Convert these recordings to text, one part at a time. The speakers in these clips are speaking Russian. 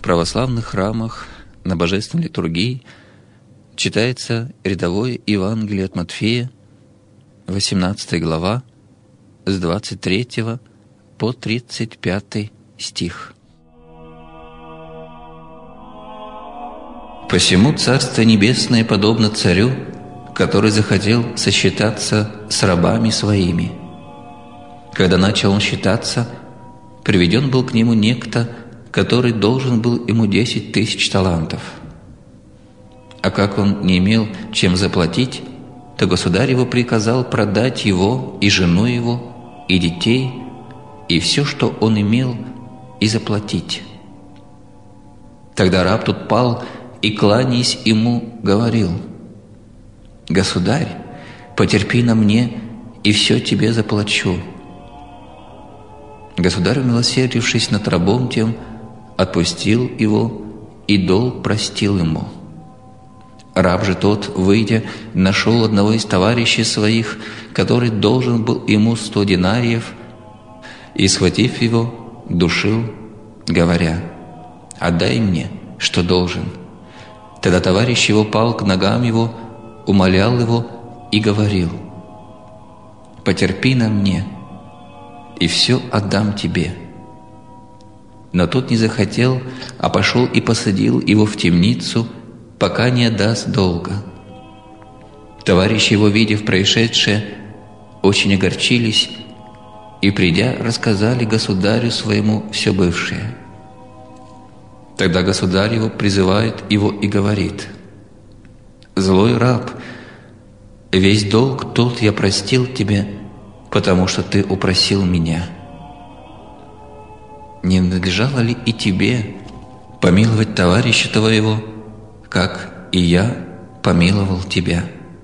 православных храмах на божественной литургии читается рядовое Евангелие от Матфея, 18 глава, с 23 по 35 стих. «Посему Царство Небесное подобно царю, который захотел сосчитаться с рабами своими. Когда начал он считаться, приведен был к нему некто, который должен был ему 10 000 талантов. А как он не имел чем заплатить, то государь его приказал продать его и жену его, и детей, и все, что он имел, и заплатить. Тогда раб тут пал и, кланяясь ему, говорил: «Государь, потерпи на мне, и все тебе заплачу». Государь, умилосердившись над рабом тем, отпустил его и долг простил ему. Раб же тот, выйдя, нашел одного из товарищей своих, который должен был ему 100 динариев, и, схватив его, душил, говоря: «Отдай мне, что должен». Тогда товарищ его пал к ногам его, умолял его и говорил: «Потерпи на мне, и все отдам тебе». Но тот не захотел, а пошел и посадил его в темницу, пока не отдаст долга. Товарищи его, видев происшедшее, очень огорчились и, придя, рассказали государю своему все бывшее. Тогда государь его призывает его и говорит: «Злой раб, весь долг тот я простил тебе, потому что ты упросил меня. Не надлежало ли и тебе помиловать товарища твоего, как и я помиловал тебя?»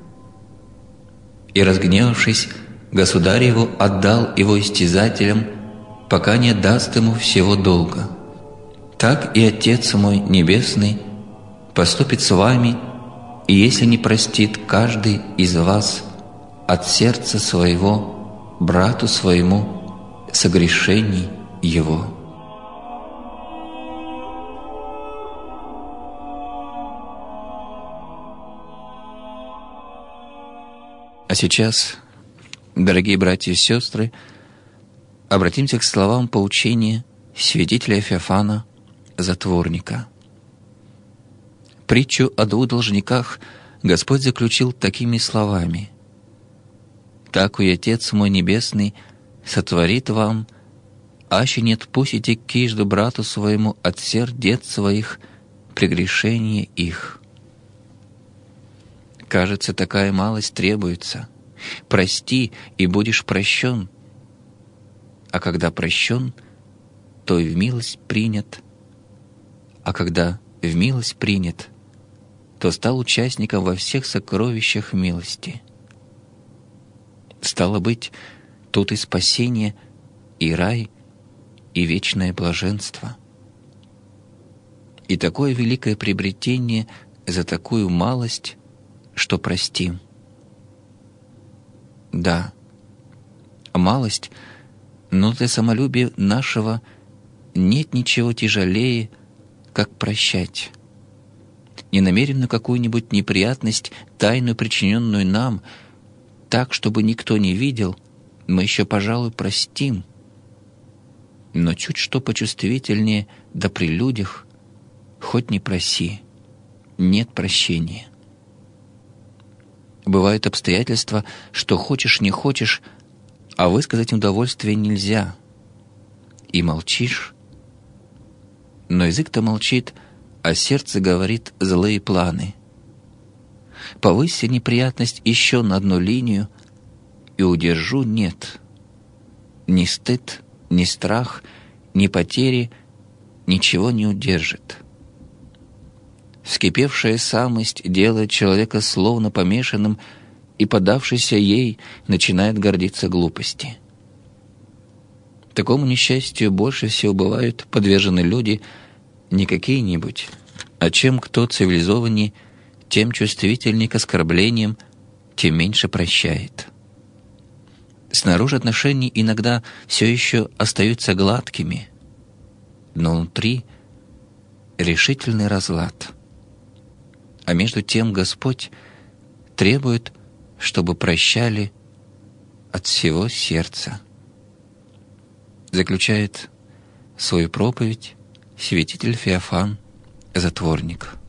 И, разгневавшись, государь его отдал его истязателям, пока не отдаст ему всего долга. Так и Отец мой Небесный поступит с вами, и если не простит каждый из вас от сердца своего брату своему согрешений его». А сейчас, дорогие братья и сестры, обратимся к словам поучения святителя Феофана Затворника. Притчу о 2 должниках Господь заключил такими словами: «Так и Отец мой Небесный сотворит вам, аще не отпустите кижду брату своему от сердец своих прегрешение их». Кажется, такая малость требуется. Прости, и будешь прощен. А когда прощен, то и в милость принят. А когда в милость принят, то стал участником во всех сокровищах милости. Стало быть, тут и спасение, и рай, и вечное блаженство. И такое великое приобретение за такую малость, что простим. Да, малость, но для самолюбия нашего нет ничего тяжелее, как прощать. Ненамеренную какую-нибудь неприятность, тайную причиненную нам, так, чтобы никто не видел, мы еще, пожалуй, простим. Но чуть что почувствительнее, да при людях, хоть не проси, нет прощения. Бывают обстоятельства, что хочешь не хочешь, а высказать удовольствие нельзя. И молчишь. Но язык-то молчит, а сердце говорит злые планы. Повыси неприятность еще на одну линию, и удержу нет. Ни стыд, ни страх, ни потери ничего не удержит. Вскипевшая самость делает человека словно помешанным, и, подавшийся ей, начинает гордиться глупости. Такому несчастью больше всего бывают подвержены люди не какие-нибудь, а чем кто цивилизованнее, тем чувствительнее к оскорблениям, тем меньше прощает. Снаружи отношения иногда все еще остаются гладкими, но внутри решительный разлад. А между тем Господь требует, чтобы прощали от всего сердца. Заключает свою проповедь святитель Феофан Затворник.